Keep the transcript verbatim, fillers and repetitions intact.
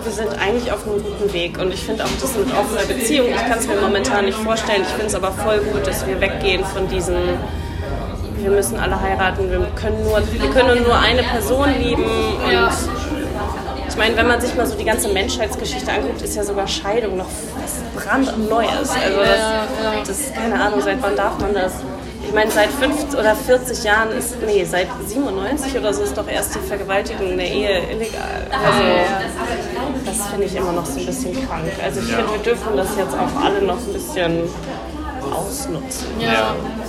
wir sind eigentlich auf einem guten Weg. Und ich finde auch das mit offener Beziehung, ich kann es mir momentan nicht vorstellen. Ich finde es aber voll gut, dass wir weggehen von diesen, wir müssen alle heiraten, wir können nur, wir können nur eine Person lieben. Und Ja. ich meine, wenn man sich mal so die ganze Menschheitsgeschichte anguckt, ist ja sogar Scheidung noch was brandneues. Also das, das ist keine Ahnung, seit wann darf man das? Ich meine, seit fünfzig oder vierzig Jahren ist, nee, seit siebenundneunzig oder so ist doch erst die Vergewaltigung in der Ehe illegal. Also das finde ich immer noch so ein bisschen krank. Also ich finde, wir dürfen das jetzt auch alle noch ein bisschen ausnutzen. Ja.